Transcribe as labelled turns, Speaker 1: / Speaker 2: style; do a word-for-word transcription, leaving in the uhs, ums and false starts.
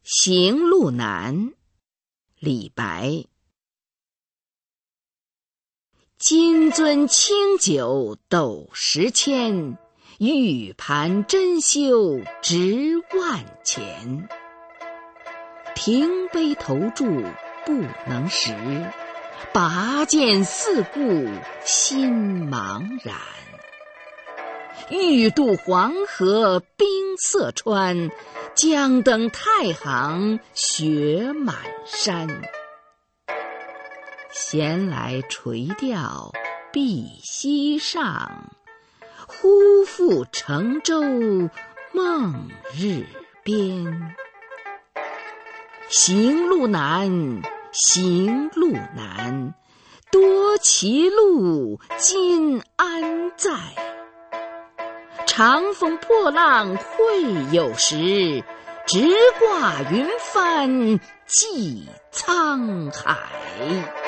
Speaker 1: 行路难，李白。金樽清酒斗十千，玉盘珍羞值万钱。停杯投箸不能食，拔剑四顾心茫然。欲渡黄河冰塞川，将登太行雪满山。闲来垂钓碧溪上，忽复乘舟梦日边。行路难，行路难，多歧路，今安在？长风破浪会有时，直挂云帆济沧海。